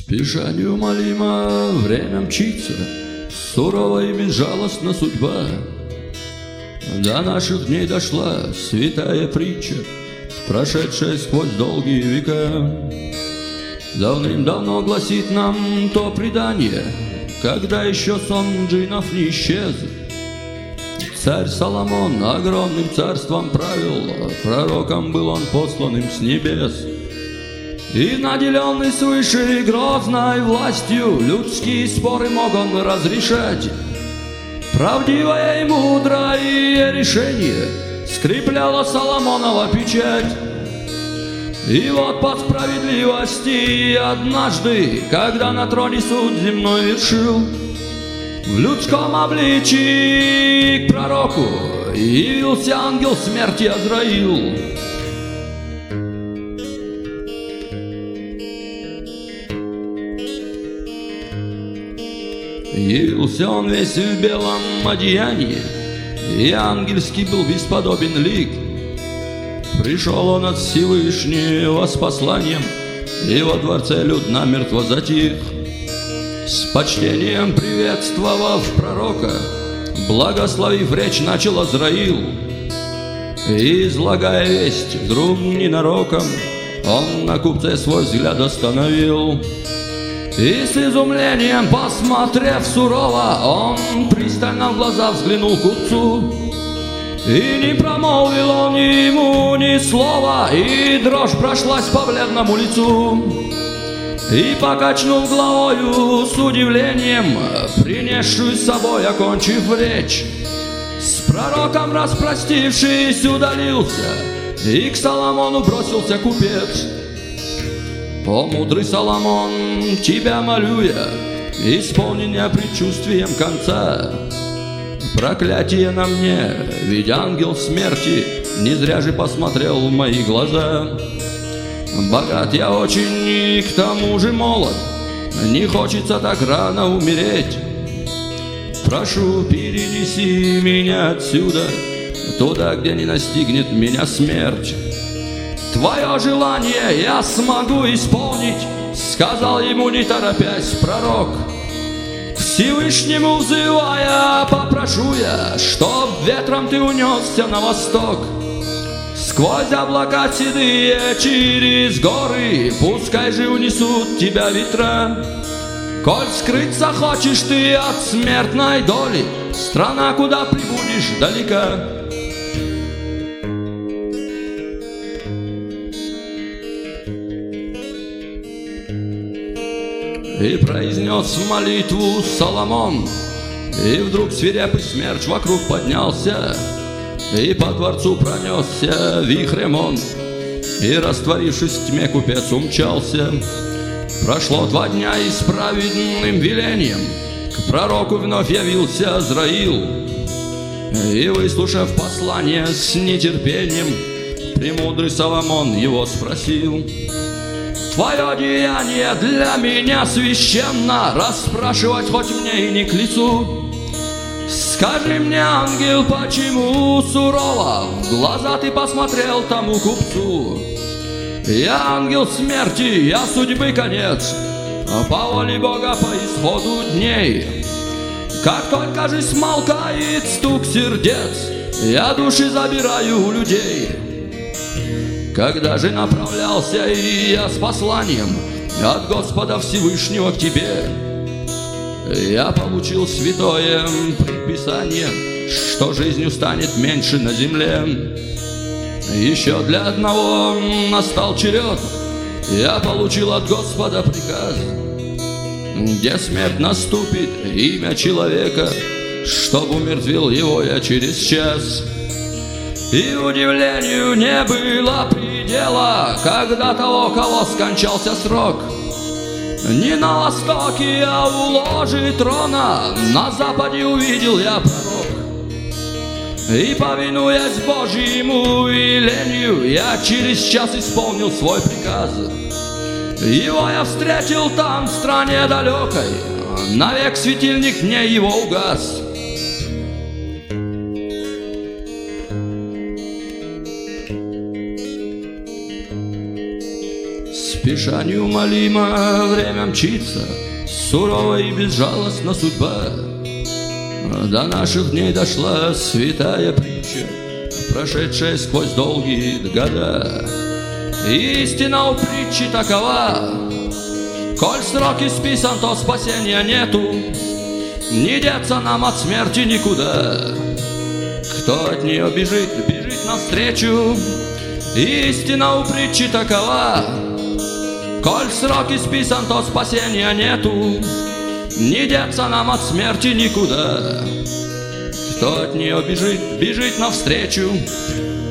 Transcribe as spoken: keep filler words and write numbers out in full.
Спеша неумолимо время мчится, сурова и безжалостна судьба. До наших дней дошла святая притча, прошедшая сквозь долгие века. Давным-давно гласит нам то предание, когда еще сон джиннов не исчез. Царь Соломон огромным царством правил, пророком был он посланным с небес. И наделенный свыше грозной властью, людские споры мог он разрешать. Правдивое и мудрое решение скрепляло Соломонова печать. И вот по справедливости однажды, когда на троне суд земной вершил, в людском обличии к пророку явился ангел смерти Азраил. Явился он весь в белом одеянии, и ангельский был бесподобен лик. Пришел он от Всевышнего с посланием, и во дворце люд намертво затих. С почтением приветствовав пророка, благословив речь, начал Азраил. И, излагая весть, вдруг ненароком он на купце свой взгляд остановил. И с изумлением, посмотрев сурово, он пристально в глаза взглянул купцу. И не промолвил он ему ни слова, и дрожь прошлась по бледному лицу. И покачнул головою с удивлением, принесшую с собой, окончив речь. С пророком распростившись, удалился, и к Соломону бросился купец. О, мудрый Соломон, тебя молю я, исполни меня предчувствием конца. Проклятие на мне, ведь ангел смерти не зря же посмотрел в мои глаза. Богат я очень и к тому же молод, не хочется так рано умереть. Прошу, перенеси меня отсюда, туда, где не настигнет меня смерть. Твое желание я смогу исполнить, сказал ему, не торопясь, пророк. К Всевышнему взывая, попрошу я, чтоб ветром ты унесся на восток. Сквозь облака седые, через горы, пускай же унесут тебя ветра. Коль скрыться хочешь ты от смертной доли, страна, куда прибудешь, далека. И произнес молитву Соломон, и вдруг свирепый смерч вокруг поднялся, и по дворцу пронесся вихрем он, и, растворившись в тьме, купец умчался. Прошло два дня, и с праведным велением к пророку вновь явился Азраил. И, выслушав послание с нетерпением, премудрый Соломон его спросил: твое деяние для меня священно, расспрашивать хоть мне и не к лицу. Скажи мне, ангел, почему сурово в глаза ты посмотрел тому купцу? Я ангел смерти, я судьбы конец, по воле Бога, по исходу дней. Как только же смолкает стук сердец, я души забираю у людей. Когда же направлялся и я с посланием от Господа Всевышнего к тебе, я получил святое предписание, что жизнью станет меньше на земле. Еще для одного настал черед, я получил от Господа приказ, где смерть наступит, имя человека, чтоб умертвил его я через час. И удивлению не было предела, когда того, кого скончался срок. Не на востоке, а у ложи трона на западе увидел я пророк. И, повинуясь Божьему велению, я через час исполнил свой приказ. Его я встретил там, в стране далекой, навек светильник мне его угас. Спеша Душа неумолимо, время мчится, сурова и безжалостна судьба. До наших дней дошла святая притча, прошедшая сквозь долгие года. Истина у притчи такова: коль срок исписан, то спасения нету, не деться нам от смерти никуда. Кто от нее бежит, бежит навстречу. Истина у притчи такова: коль срок исписан, то спасения нету, не деться нам от смерти никуда. Кто от нее бежит, бежит навстречу.